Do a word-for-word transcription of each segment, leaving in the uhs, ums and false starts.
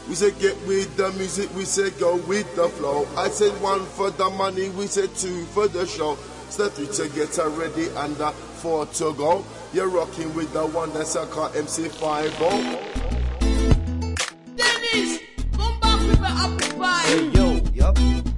We said get with the music, we said go with the flow. I said one for the money, we said two for the show. Step three to get her ready and uh, four to go. You're rocking with the one that's a car M C five oh. Dennis, come back with the amplifier. Hey yo, yup.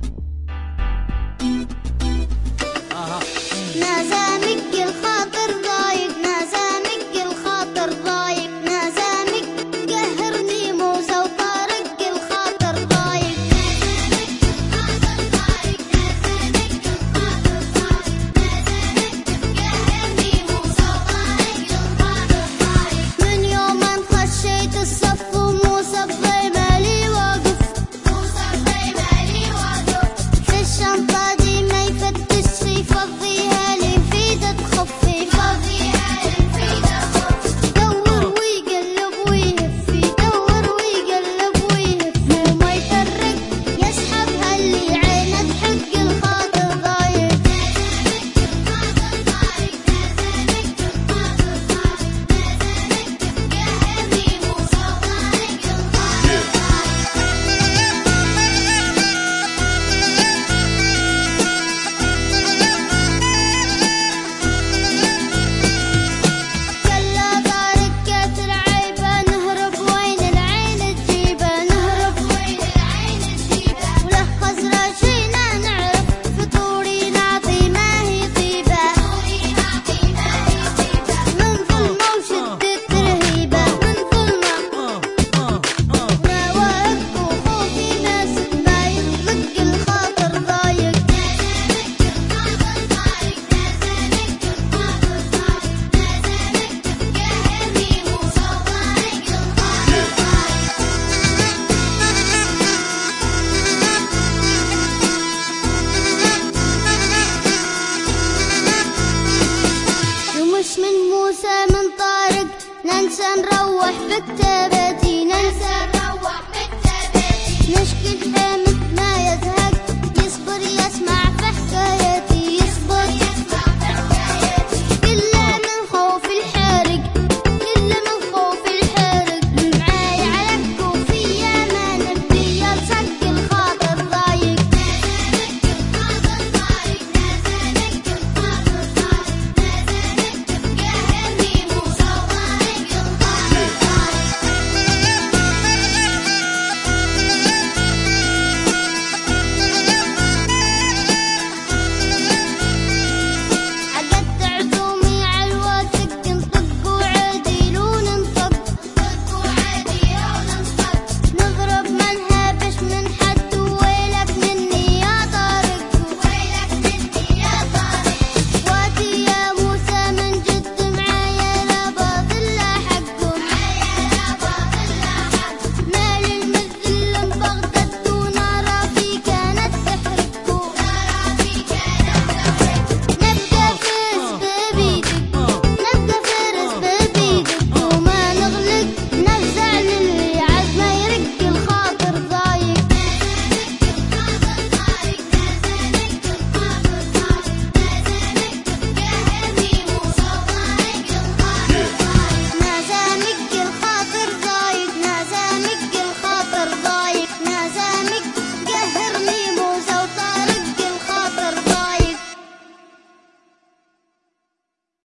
Uh-huh. نازامك الخاطر ضايق نازامك الخاطر ضايق نازامك قهرني موسى وطارق الخاطر ضايق نازامك الخاطر ضايق نازامك الخاطر ضايق نازامك قهرني موسى وطارق الخاطر ضايق من يوم ما خشيت الصف وموسى بضيمة لي واقف موسى بضيمة لي واقف في الشنطة دي ما يفتش يفضيها ننسى نروح بالتبع